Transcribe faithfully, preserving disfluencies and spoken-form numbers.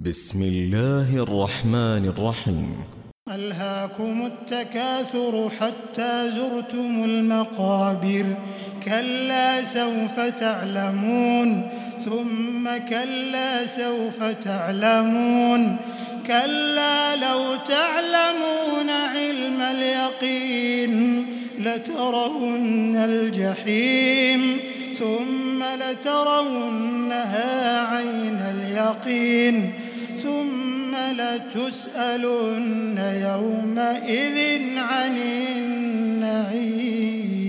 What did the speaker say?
بسم الله الرحمن الرحيم. ألهاكم التكاثر حتى زرتم المقابر كلا سوف تعلمون ثم كلا سوف تعلمون كلا لو تعلمون علم اليقين لترون الجحيم ثم لترونها عين اليقين ثم لتسألن يومئذ عن النعيم.